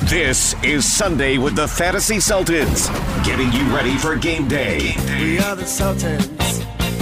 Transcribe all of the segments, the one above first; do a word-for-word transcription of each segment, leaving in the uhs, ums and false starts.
This is Sunday with the Fantasy Sultans, getting you ready for game day. We are the Sultans.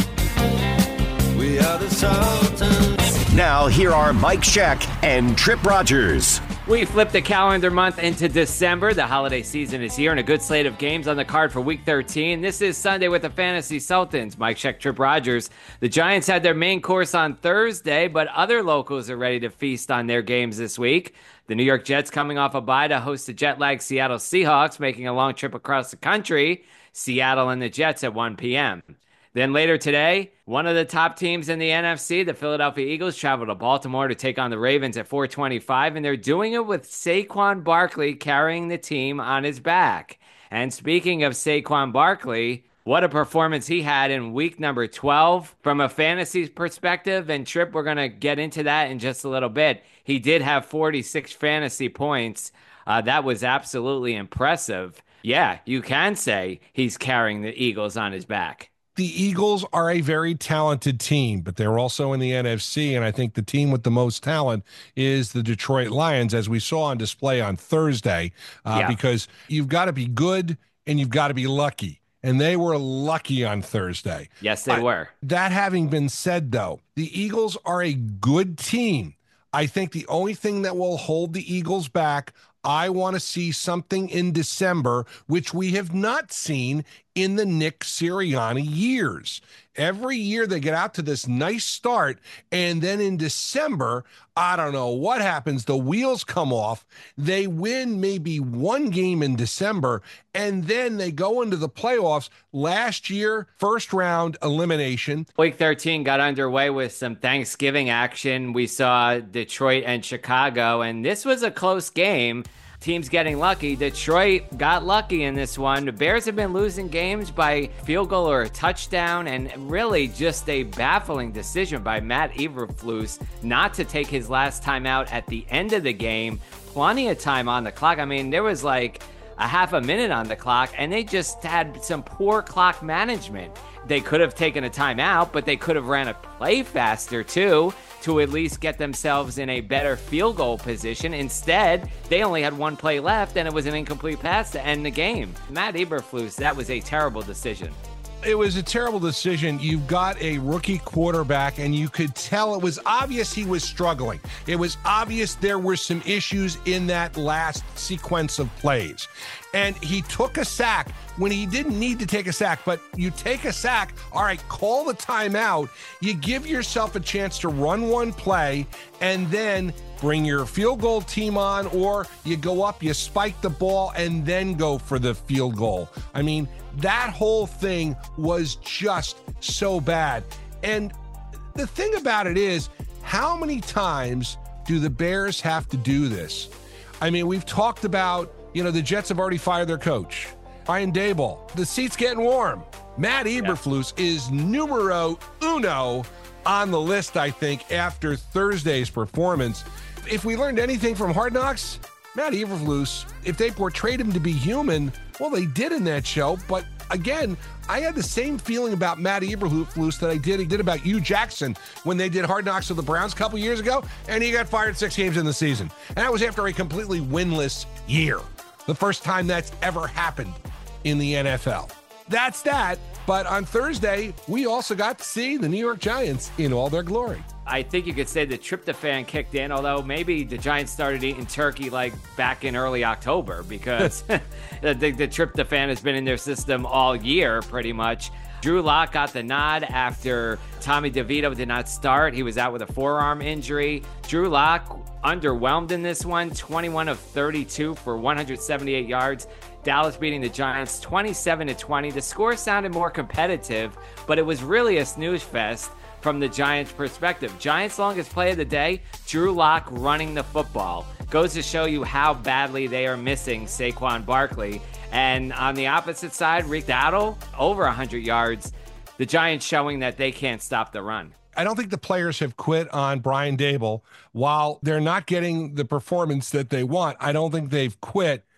We are the Sultans. Now, here are Mike Scheck and Trip Rogers. We flipped the calendar month into December. The holiday season is here and a good slate of games on the card for Week thirteen. This is Sunday with the Fantasy Sultans. Mike Scheck, Trip Rogers. The Giants had their main course on Thursday, but other locals are ready to feast on their games this week. The New York Jets coming off a bye to host the jet-lagged Seattle Seahawks, making a long trip across the country. Seattle and the Jets at one p.m. Then later today, one of the top teams in the N F C, the Philadelphia Eagles, travel to Baltimore to take on the Ravens at four twenty-five, and they're doing it with Saquon Barkley carrying the team on his back. And speaking of Saquon Barkley, what a performance he had in week number twelve from a fantasy perspective. And Trip, we're going to get into that in just a little bit. He did have forty-six fantasy points. Uh, that was absolutely impressive. Yeah, you can say he's carrying the Eagles on his back. The Eagles are a very talented team, but they're also in the N F C, and I think the team with the most talent is the Detroit Lions, as we saw on display on Thursday, uh, yeah. because you've got to be good and you've got to be lucky. And they were lucky on Thursday. Yes, they uh, were. That having been said, though, the Eagles are a good team. I think the only thing that will hold the Eagles back, I want to see something in December, which we have not seen in the Nick Sirianni years. Every year they get out to this nice start, and then in December, I don't know what happens. The wheels come off. They win maybe one game in December, and then they go into the playoffs. Last year, first round elimination. Week thirteen got underway with some Thanksgiving action. We saw Detroit and Chicago, and this was a close game. Teams getting lucky. Detroit got lucky in this one. The Bears have been losing games by field goal or a touchdown, and really just a baffling decision by Matt Eberflus not to take his last time out at the end of the game. Plenty of time on the clock. I mean, there was like a half a minute on the clock, and they just had some poor clock management. They could have taken a timeout, but they could have ran a play faster too, to at least get themselves in a better field goal position. Instead, they only had one play left, and it was an incomplete pass to end the game. Matt Eberflus, that was a terrible decision. It was a terrible decision. You've got a rookie quarterback, and you could tell it was obvious he was struggling. It was obvious there were some issues in that last sequence of plays. And he took a sack when he didn't need to take a sack, but you take a sack, all right, call the timeout. You give yourself a chance to run one play and then bring your field goal team on, or you go up, you spike the ball, and then go for the field goal. I mean, that whole thing was just so bad. And the thing about it is, how many times do the Bears have to do this? I mean, we've talked about, you know, the Jets have already fired their coach, Brian Daboll. The seat's getting warm. Matt Eberflus yeah. is numero uno on the list, I think, after Thursday's performance. If we learned anything from Hard Knocks, Matt Eberflus, if they portrayed him to be human, well, they did in that show. But again, I had the same feeling about Matt Eberflus that I did, he did about Hugh Jackson when they did Hard Knocks with the Browns a couple years ago, and he got fired six games in the season. And that was after a completely winless year. The first time that's ever happened in the N F L. That's that. But on Thursday, we also got to see the New York Giants in all their glory. I think you could say the tryptophan kicked in, although maybe the Giants started eating turkey like back in early October, because the, the, the tryptophan has been in their system all year pretty much. Drew Lock got the nod after Tommy DeVito did not start. He was out with a forearm injury. Drew Lock underwhelmed in this one, twenty-one of thirty-two for one hundred seventy-eight yards. Dallas beating the Giants twenty-seven to twenty. The score sounded more competitive, but it was really a snooze fest from the Giants' perspective. Giants' longest play of the day, Drew Lock running the football. Goes to show you how badly they are missing Saquon Barkley. And on the opposite side, Rick Dowdle, over one hundred yards. The Giants showing that they can't stop the run. I don't think the players have quit on Brian Daboll. While they're not getting the performance that they want, I don't think they've quit.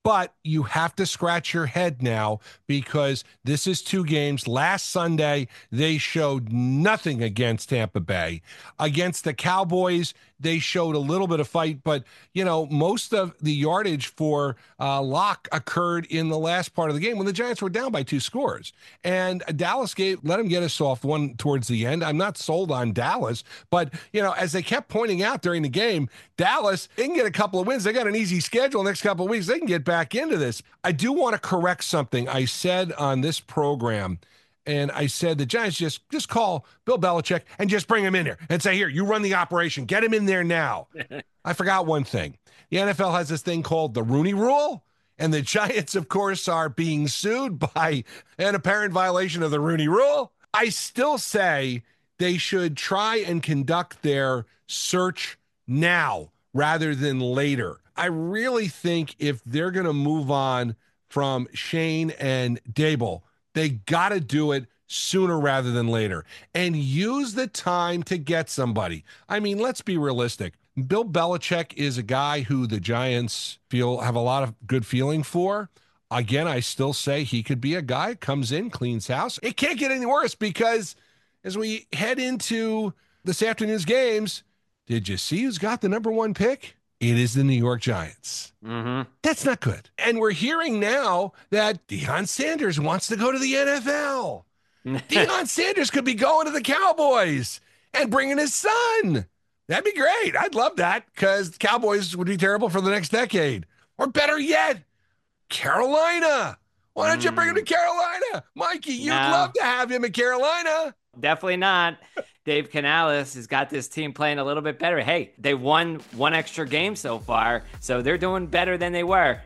But you have to scratch your head now because this is two games. Last Sunday, they showed nothing against Tampa Bay. Against the Cowboys, they showed a little bit of fight, but, you know, most of the yardage for uh, Locke occurred in the last part of the game when the Giants were down by two scores. And Dallas gave, let them get a soft one towards the end. I'm not sold on Dallas, but, you know, as they kept pointing out during the game, Dallas, they can get a couple of wins. They got an easy schedule the next couple of weeks. They can get back into this. I do want to correct something I said on this program. And I said the Giants just just call Bill Belichick and just bring him in there and say, here, you run the operation. Get him in there now. I forgot one thing. The N F L has this thing called the Rooney Rule. And the Giants, of course, are being sued by an apparent violation of the Rooney Rule. I still say they should try and conduct their search now rather than later. I really think if they're going to move on from Shane and Dable, they got to do it sooner rather than later and use the time to get somebody. I mean, let's be realistic. Bill Belichick is a guy who the Giants feel have a lot of good feeling for. Again, I still say he could be a guy comes in, cleans house. It can't get any worse because as we head into this afternoon's games, did you see who's got the number one pick? It is the New York Giants. Mm-hmm. That's not good. And we're hearing now that Deion Sanders wants to go to the N F L. Deion Sanders could be going to the Cowboys and bringing his son. That'd be great. I'd love that because the Cowboys would be terrible for the next decade. Or better yet, Carolina. Why don't mm. you bring him to Carolina? Mikey, you'd no. love to have him in Carolina. Definitely not. Dave Canales has got this team playing a little bit better. Hey, they won one extra game so far, so they're doing better than they were.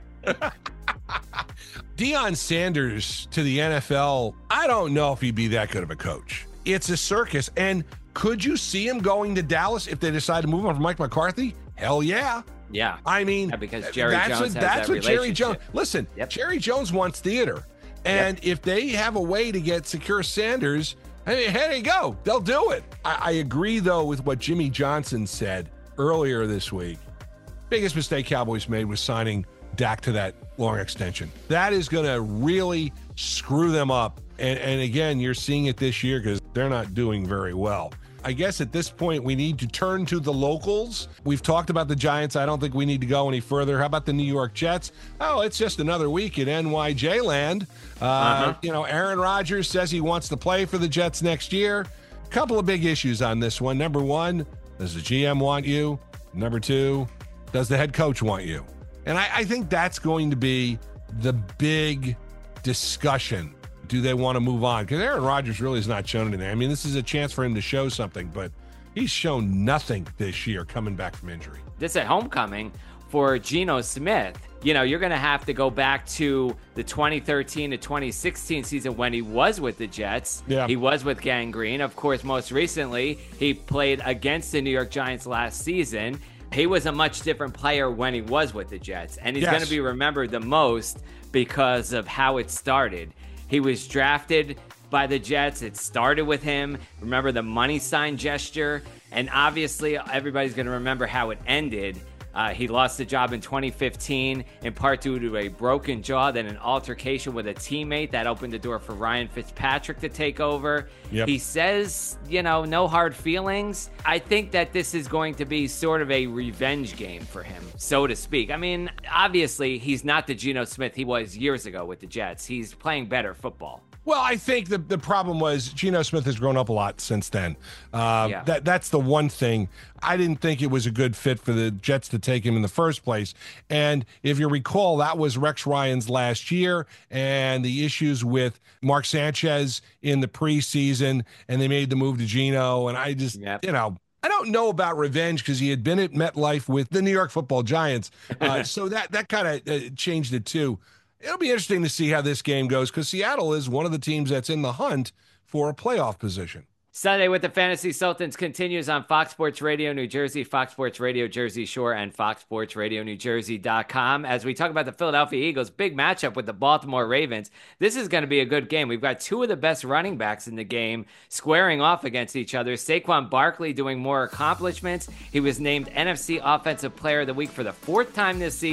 Deion Sanders to the N F L, I don't know if he'd be that good of a coach. It's a circus. And could you see him going to Dallas if they decide to move on from Mike McCarthy? Hell yeah. Yeah. I mean, yeah, because Jerry that's Jones what, has that's that what Jerry Jones. Listen, yep. Jerry Jones wants theater. And yep. if they have a way to get secure Sanders, hey, here you go. They'll do it. I, I agree, though, with what Jimmy Johnson said earlier this week. Biggest mistake Cowboys made was signing Dak to that long extension. That is going to really screw them up. And, and again, you're seeing it this year because they're not doing very well. I guess at this point, we need to turn to the locals. We've talked about the Giants. I don't think we need to go any further. How about the New York Jets? Oh, it's just another week in N Y J land. Uh, uh-huh. You know, Aaron Rodgers says he wants to play for the Jets next year. A couple of big issues on this one. Number one, does the G M want you? Number two, does the head coach want you? And I, I think that's going to be the big discussion. Do they want to move on? Because Aaron Rodgers really has not shown anything. I mean, this is a chance for him to show something, but he's shown nothing this year coming back from injury. This at homecoming for Geno Smith. You know, you're going to have to go back to the twenty thirteen to twenty sixteen season when he was with the Jets. Yeah. He was with Gang Green. Of course, most recently, he played against the New York Giants last season. He was a much different player when he was with the Jets, and he's yes. going to be remembered the most because of how it started. He was drafted by the Jets. It started with him. Remember the money sign gesture? And obviously, everybody's going to remember how it ended. Uh, he lost the job in twenty fifteen, in part due to a broken jaw, then an altercation with a teammate that opened the door for Ryan Fitzpatrick to take over. Yep. He says, you know, no hard feelings. I think that this is going to be sort of a revenge game for him, so to speak. I mean, obviously, he's not the Geno Smith he was years ago with the Jets. He's playing better football. Well, I think the, the problem was Geno Smith has grown up a lot since then. Uh, yeah. that That's the one thing. I didn't think it was a good fit for the Jets to take him in the first place. And if you recall, that was Rex Ryan's last year and the issues with Mark Sanchez in the preseason, and they made the move to Geno. And I just, yep. you know, I don't know about revenge because he had been at MetLife with the New York Football Giants. Uh, so that, that kind of uh, changed it too. It'll be interesting to see how this game goes because Seattle is one of the teams that's in the hunt for a playoff position. Sunday with the Fantasy Sultans continues on Fox Sports Radio New Jersey, Fox Sports Radio Jersey Shore, and fox sports radio new jersey dot com. As we talk about the Philadelphia Eagles, big matchup with the Baltimore Ravens. This is going to be a good game. We've got two of the best running backs in the game squaring off against each other. Saquon Barkley doing more accomplishments. He was named N F C Offensive Player of the Week for the fourth time this season.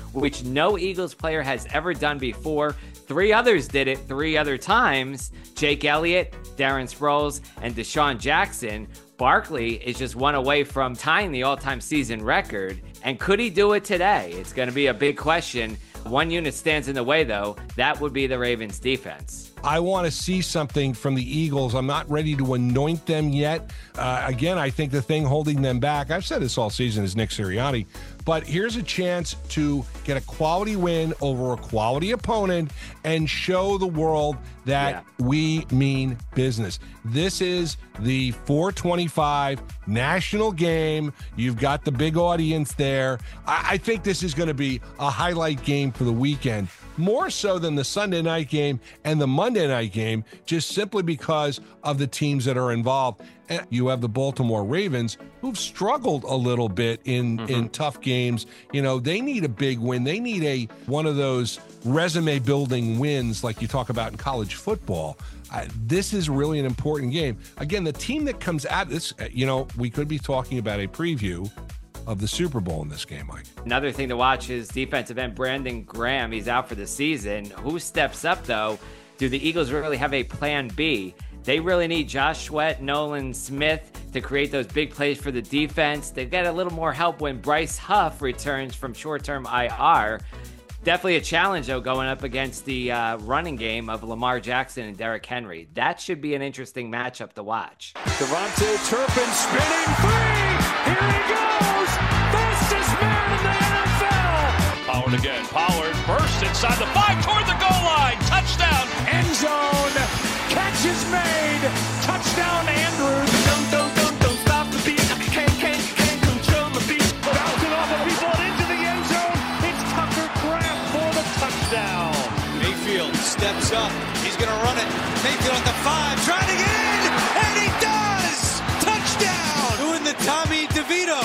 which no Eagles player has ever done before. Three others did it three other times. Jake Elliott, Darren Sproles, and Deshaun Jackson. Barkley is just one away from tying the all-time season record. And could he do it today? It's going to be a big question. One unit stands in the way, though. That would be the Ravens defense. I want to see something from the Eagles. I'm not ready to anoint them yet. Uh, again, I think the thing holding them back, I've said this all season, is Nick Sirianni. But here's a chance to get a quality win over a quality opponent and show the world that yeah. we mean business. This is the four twenty-five national game. You've got the big audience there. I, I think this is going to be a highlight game for the weekend, more so than the Sunday night game and the Monday night game, just simply because of the teams that are involved. And you have the Baltimore Ravens, who've struggled a little bit in, mm-hmm. in tough games. You know, they need a big win. They need a one of those resume-building wins like you talk about in college football. Uh, this is really an important game. Again, the team that comes out this, you know, we could be talking about a preview of the Super Bowl in this game, Mike. Another thing to watch is defensive end Brandon Graham. He's out for the season. Who steps up, though? Do the Eagles really have a plan B? They really need Josh Sweat, Nolan Smith to create those big plays for the defense. They get a little more help when Bryce Huff returns from short-term I R. Definitely a challenge, though, going up against the uh, running game of Lamar Jackson and Derrick Henry. That should be an interesting matchup to watch. Devontae Turpin spinning free. Here he goes. Fastest man in the N F L. Pollard again. Pollard bursts inside the five toward the goal line. Touchdown. End zone. Catch is made. Touchdown, Andrews. Don't, don't, don't, don't stop the beat. Can't, can't, can't control the beat. Bouncing off of people into the end zone. It's Tucker Kraft for the touchdown. Mayfield steps up. He's going to run it. Mayfield at the five. Trying to get in. And he does. Touchdown. Doing the Tommy DeVito.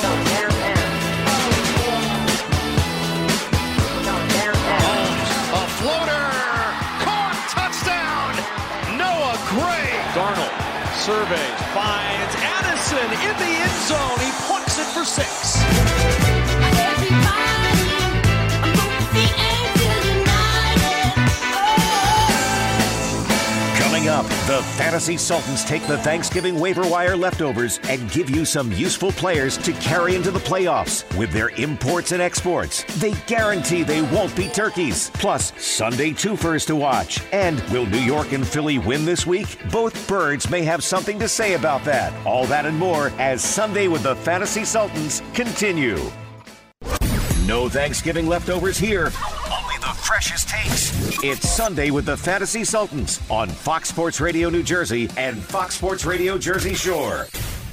Holmes, a floater. Caught. Touchdown. Noah Gray. Darnold surveys, finds Addison in the end zone. He plucks it for six. Coming up, the Fantasy Sultans take the Thanksgiving waiver wire leftovers and give you some useful players to carry into the playoffs. With their imports and exports, they guarantee they won't be turkeys. Plus, Sunday twofers to watch. And will New York and Philly win this week? Both birds may have something to say about that. All that and more as Sunday with the Fantasy Sultans continue. No Thanksgiving leftovers here. Only the freshest takes. It's Sunday with the Fantasy Sultans on Fox Sports Radio New Jersey and Fox Sports Radio Jersey Shore.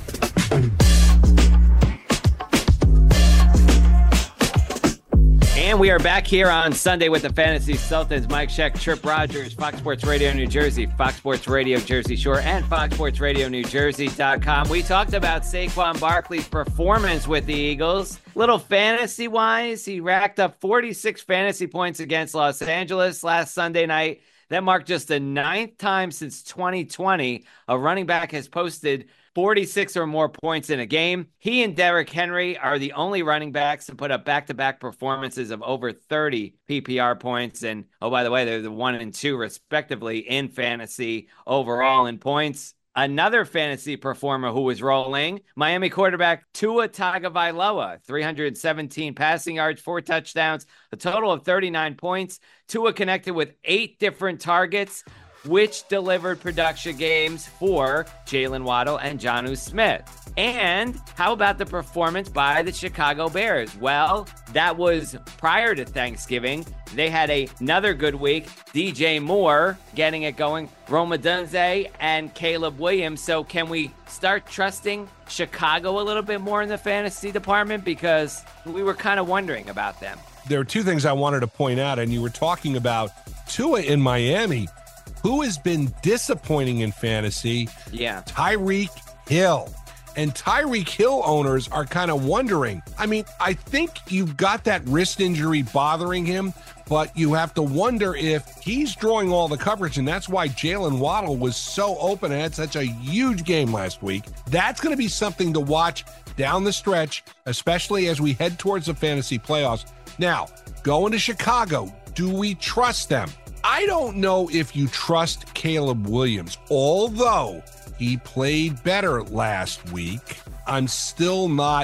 And we are back here on Sunday with the Fantasy Sultans. Mike Sheck, Trip Rogers, Fox Sports Radio New Jersey, Fox Sports Radio Jersey Shore, and Fox Sports Radio New Jersey dot com. We talked about Saquon Barkley's performance with the Eagles. Little fantasy-wise, he racked up forty-six fantasy points against Los Angeles last Sunday night. That marked just the ninth time since twenty twenty a running back has posted forty-six or more points in a game. He and Derrick Henry are the only running backs to put up back-to-back performances of over thirty P P R points. And, oh, by the way, they're the one and two, respectively, in fantasy overall in points. Another fantasy performer who was rolling, Miami quarterback Tua Tagovailoa, three hundred seventeen passing yards, four touchdowns, a total of thirty-nine points. Tua connected with eight different targets, which delivered production games for Jalen Waddle and Jonnu Smith. And how about the performance by the Chicago Bears? Well, that was prior to Thanksgiving. They had a, another good week. D J Moore getting it going, Rome Odunze and Caleb Williams. So can we start trusting Chicago a little bit more in the fantasy department? Because we were kind of wondering about them. There are two things I wanted to point out, and you were talking about Tua in Miami. Who has been disappointing in fantasy? Yeah. Tyreek Hill. And Tyreek Hill owners are kind of wondering. I mean, I think you've got that wrist injury bothering him, but you have to wonder if he's drawing all the coverage, and that's why Jalen Waddle was so open and had such a huge game last week. That's going to be something to watch down the stretch, especially as we head towards the fantasy playoffs. Now, going to Chicago, do we trust them? I don't know if you trust Caleb Williams, although he played better last week. I'm still not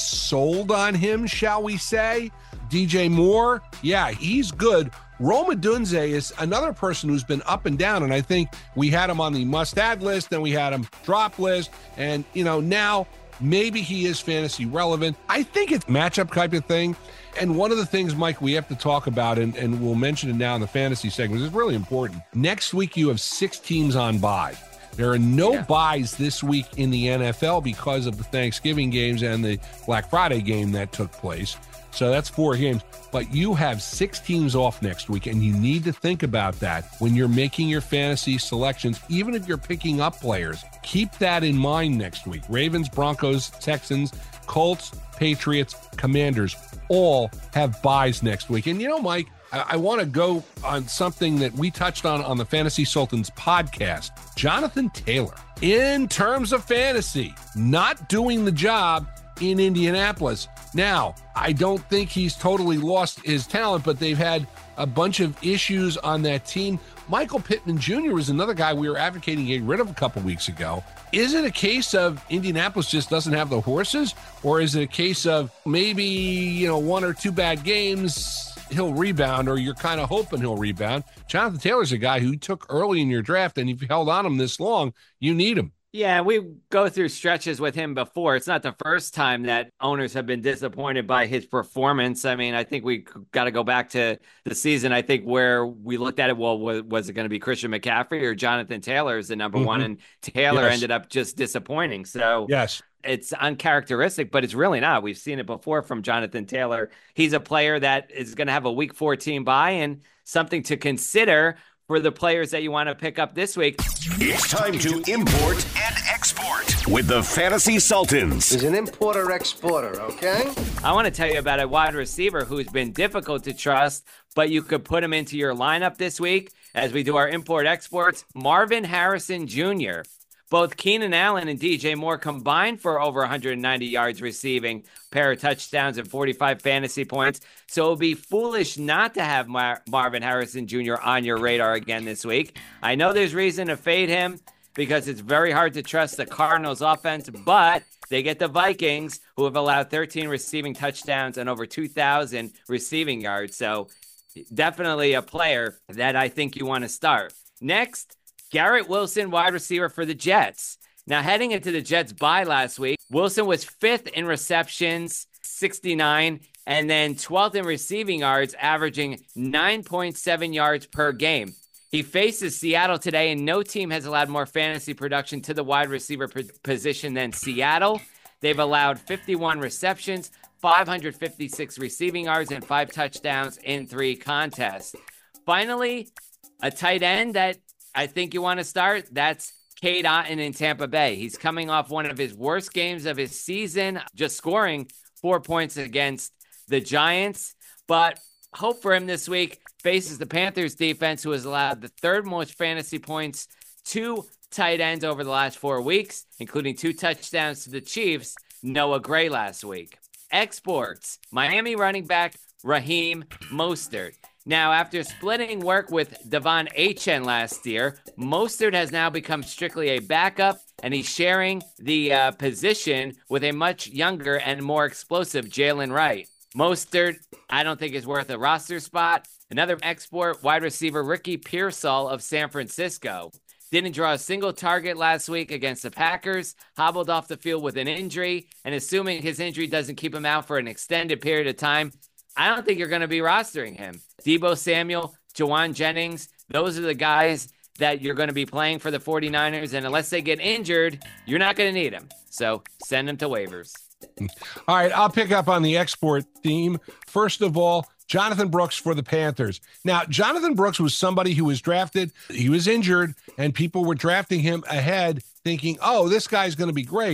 sold on him, shall we say. D J Moore, yeah, he's good. Rome Odunze is another person who's been up and down, and I think we had him on the must-add list, then we had him drop list, and, you know, now maybe he is fantasy relevant. I think it's matchup type of thing, and one of the things, Mike, we have to talk about, and, and we'll mention it now in the fantasy segment, is really important. Next week, you have six teams on bye. There are no yeah. buys this week in the N F L because of the Thanksgiving games and the Black Friday game that took place. So that's four games. But you have six teams off next week, and you need to think about that when you're making your fantasy selections, even if you're picking up players. Keep that in mind next week. Ravens, Broncos, Texans, Colts, Patriots, Commanders all have buys next week. And you know, Mike, I, I want to go on something that we touched on on the Fantasy Sultans podcast. Jonathan Taylor, in terms of fantasy, not doing the job in Indianapolis. Now, I don't think he's totally lost his talent, but they've had a bunch of issues on that team. Michael Pittman Junior was another guy we were advocating getting rid of a couple weeks ago. Is it a case of Indianapolis just doesn't have the horses, or is it a case of maybe, you know, one or two bad games, he'll rebound, or you're kind of hoping he'll rebound? Jonathan Taylor's a guy who you took early in your draft, and if you held on him this long, you need him. Yeah, we go through stretches with him before. It's not the first time that owners have been disappointed by his performance. I mean, I think we got to go back to the season, I think, where we looked at it, well, was, was it going to be Christian McCaffrey or Jonathan Taylor as the number mm-hmm. one? And Taylor yes. ended up just disappointing. So yes, it's uncharacteristic, but it's really not. We've seen it before from Jonathan Taylor. He's a player that is going to have a week fourteen bye, and something to consider for the players that you want to pick up this week. It's time to import and export with the Fantasy Sultans. He's an importer-exporter, okay? I want to tell you about a wide receiver who's been difficult to trust, but you could put him into your lineup this week as we do our import-exports. Marvin Harrison Junior Both Keenan Allen and D J Moore combined for over one hundred ninety yards receiving, pair of touchdowns and forty-five fantasy points. So it would be foolish not to have Mar- Marvin Harrison Junior on your radar again this week. I know there's reason to fade him because it's very hard to trust the Cardinals offense, but they get the Vikings, who have allowed thirteen receiving touchdowns and over two thousand receiving yards. So definitely a player that I think you want to start. Next, Garrett Wilson, wide receiver for the Jets. Now, heading into the Jets' bye last week, Wilson was fifth in receptions, sixty-nine, and then twelfth in receiving yards, averaging nine point seven yards per game. He faces Seattle today, and no team has allowed more fantasy production to the wide receiver p- position than Seattle. They've allowed fifty-one receptions, five hundred fifty-six receiving yards, and five touchdowns in three contests. Finally, a tight end that I think you want to start, that's Cade Otton in Tampa Bay. He's coming off one of his worst games of his season, just scoring four points against the Giants. But hope for him this week. Faces the Panthers defense, who has allowed the third most fantasy points to tight ends over the last four weeks, including two touchdowns to the Chiefs, Noah Gray last week. Exports, Miami running back Raheem Mostert. Now, after splitting work with Devon Achane last year, Mostert has now become strictly a backup, and he's sharing the uh, position with a much younger and more explosive Jalen Wright. Mostert, I don't think is worth a roster spot. Another export, wide receiver Ricky Pearsall of San Francisco. Didn't draw a single target last week against the Packers, hobbled off the field with an injury, and assuming his injury doesn't keep him out for an extended period of time, I don't think you're going to be rostering him. Deebo Samuel, Jawan Jennings, those are the guys that you're going to be playing for the 49ers, and unless they get injured, you're not going to need them. So send them to waivers. All right, I'll pick up on the export theme. First of all, Jonathan Brooks for the Panthers. Now, Jonathan Brooks was somebody who was drafted. He was injured, and people were drafting him ahead thinking, oh, this guy's going to be great.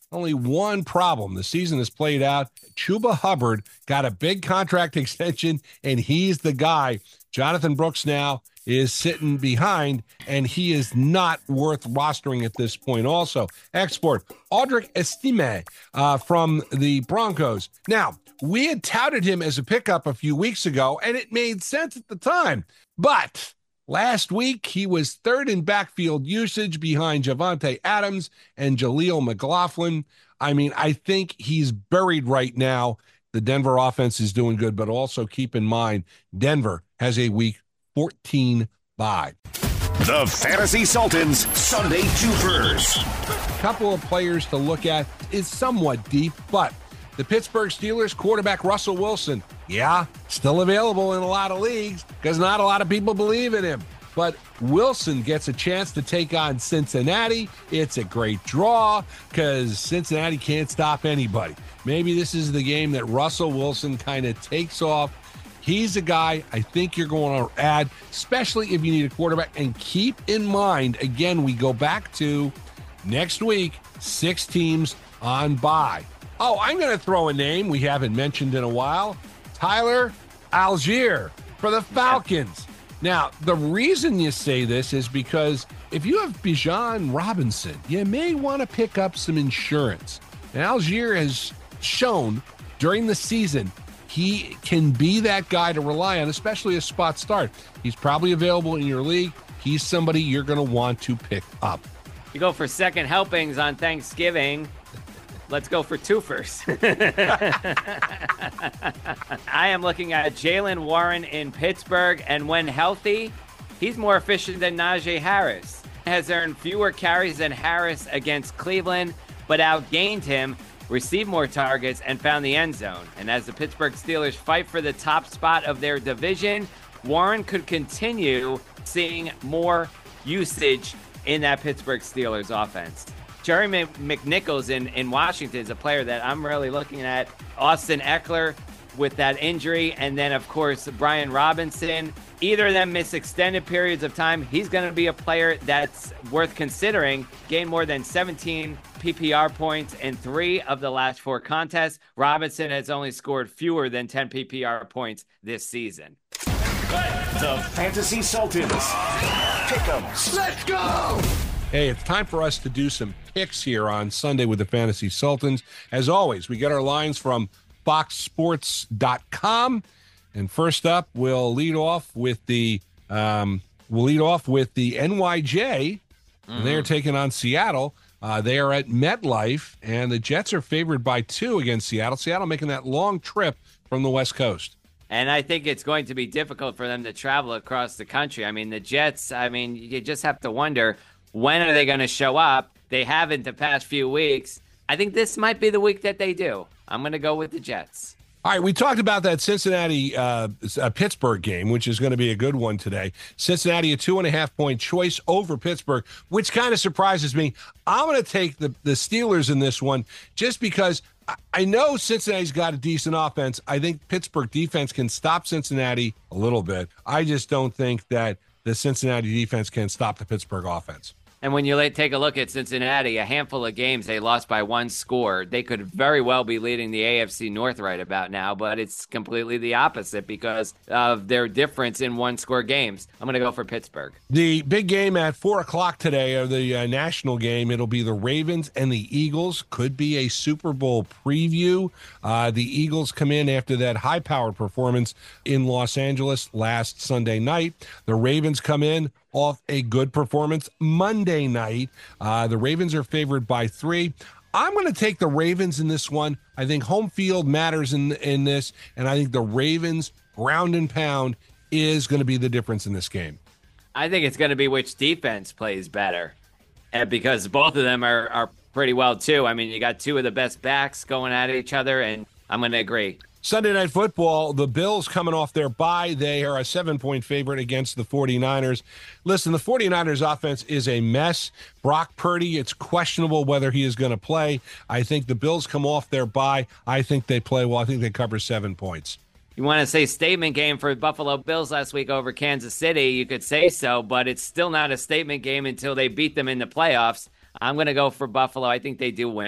Only one problem. The season is played out. Chuba Hubbard got a big contract extension, and he's the guy. Jonathan Brooks now is sitting behind, and he is not worth rostering at this point. Also, export, Audric Estime uh, from the Broncos. Now, we had touted him as a pickup a few weeks ago, and it made sense at the time. But last week, he was third in backfield usage behind Javonte Adams and Jaleel McLaughlin. I mean, I think he's buried right now. The Denver offense is doing good, but also keep in mind, Denver has a week fourteen bye. The Fantasy Sultans Sunday Jupers. A couple of players to look at is somewhat deep, but the Pittsburgh Steelers quarterback Russell Wilson, yeah, still available in a lot of leagues because not a lot of people believe in him. But Wilson gets a chance to take on Cincinnati. It's a great draw because Cincinnati can't stop anybody. Maybe this is the game that Russell Wilson kind of takes off. He's a guy I think you're going to add, especially if you need a quarterback. And keep in mind, again, we go back to next week, six teams on bye. Oh, I'm going to throw a name we haven't mentioned in a while. Tyler Algier for the Falcons. Now, the reason you say this is because if you have Bijan Robinson, you may want to pick up some insurance. And Algier has shown during the season he can be that guy to rely on, especially a spot start. He's probably available in your league. He's somebody you're going to want to pick up. You go for second helpings on Thanksgiving. Let's go for twofers. I am looking at Jaylen Warren in Pittsburgh, and when healthy, he's more efficient than Najee Harris. Has earned fewer carries than Harris against Cleveland, but outgained him, received more targets, and found the end zone. And as the Pittsburgh Steelers fight for the top spot of their division, Warren could continue seeing more usage in that Pittsburgh Steelers offense. Jerry McNichols in, in Washington is a player that I'm really looking at. Austin Eckler with that injury, and then, of course, Brian Robinson. Either of them miss extended periods of time. He's going to be a player that's worth considering. Gained more than seventeen P P R points in three of the last four contests. Robinson has only scored fewer than ten P P R points this season. The Fantasy Sultans. Pick'ems. Let's go! Hey, it's time for us to do some picks here on Sunday with the Fantasy Sultans. As always, we get our lines from fox sports dot com. And first up, we'll lead off with the um, we'll lead off with the N Y J. Mm-hmm. They are taking on Seattle. Uh, they are at MetLife, and the Jets are favored by two against Seattle. Seattle making that long trip from the West Coast. And I think it's going to be difficult for them to travel across the country. I mean, the Jets, I mean, you just have to wonder, when are they going to show up? They haven't the past few weeks. I think this might be the week that they do. I'm going to go with the Jets. All right, we talked about that Cincinnati uh, uh, Pittsburgh game, which is going to be a good one today. Cincinnati, a two and a half point choice over Pittsburgh, which kind of surprises me. I'm going to take the, the Steelers in this one just because I, I know Cincinnati's got a decent offense. I think Pittsburgh defense can stop Cincinnati a little bit. I just don't think that the Cincinnati defense can stop the Pittsburgh offense. And when you take a look at Cincinnati, a handful of games they lost by one score. They could very well be leading the A F C North right about now, but it's completely the opposite because of their difference in one-score games. I'm going to go for Pittsburgh. The big game at four o'clock today, or the uh, national game, it'll be the Ravens and the Eagles. Could be a Super Bowl preview. Uh, the Eagles come in after that high-powered performance in Los Angeles last Sunday night. The Ravens come in off a good performance Monday night. Uh, the Ravens are favored by three. I'm going to take the Ravens in this one. I think home field matters in in this, and I think the Ravens ground and pound is going to be the difference in this game. I think it's going to be which defense plays better, and because both of them are, are pretty well, too. I mean, you got two of the best backs going at each other, and I'm going to agree. Sunday Night Football, the Bills coming off their bye. They are a seven-point favorite against the 49ers. Listen, the 49ers offense is a mess. Brock Purdy, it's questionable whether he is going to play. I think the Bills come off their bye. I think they play well. I think they cover seven points. You want to say statement game for Buffalo Bills last week over Kansas City, you could say so, but it's still not a statement game until they beat them in the playoffs. I'm going to go for Buffalo. I think they do win.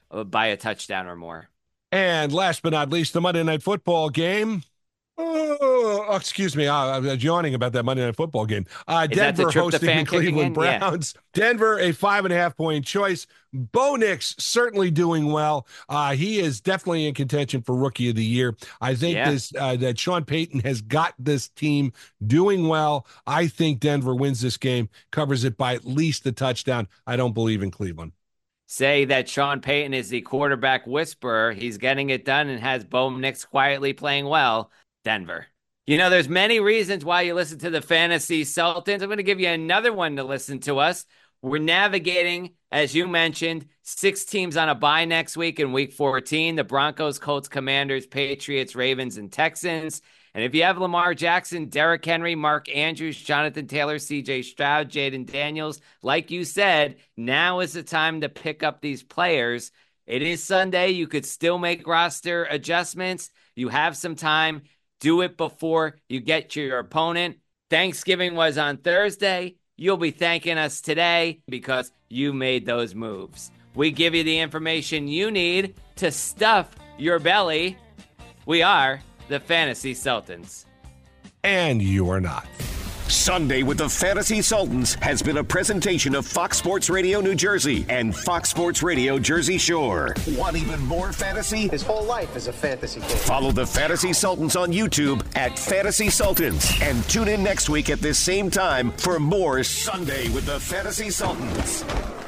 uh, by a touchdown or more. And last but not least, the Monday Night Football game. Oh, excuse me. I was yawning about that Monday Night Football game. Uh, Denver hosting the Cleveland Browns. Yeah. Denver, a five and a half point choice. Bo Nix certainly doing well. Uh, he is definitely in contention for Rookie of the Year. I think yeah. this uh, that Sean Payton has got this team doing well. I think Denver wins this game, covers it by at least a touchdown. I don't believe in Cleveland. Say that Sean Payton is the quarterback whisperer. He's getting it done and has Bo Nix quietly playing well. Denver. You know, there's many reasons why you listen to the Fantasy Sultans. I'm going to give you another one to listen to us. We're navigating, as you mentioned, six teams on a bye next week in week fourteen. The Broncos, Colts, Commanders, Patriots, Ravens, and Texans. And if you have Lamar Jackson, Derrick Henry, Mark Andrews, Jonathan Taylor, C J Stroud, Jaden Daniels, like you said, now is the time to pick up these players. It is Sunday. You could still make roster adjustments. You have some time. Do it before you get to your opponent. Thanksgiving was on Thursday. You'll be thanking us today because you made those moves. We give you the information you need to stuff your belly. We are the Fantasy Sultans. And you are not. Sunday with the Fantasy Sultans has been a presentation of Fox Sports Radio New Jersey and Fox Sports Radio Jersey Shore. Want even more fantasy? His whole life is a fantasy game. Follow the Fantasy Sultans on YouTube at Fantasy Sultans and tune in next week at this same time for more Sunday with the Fantasy Sultans.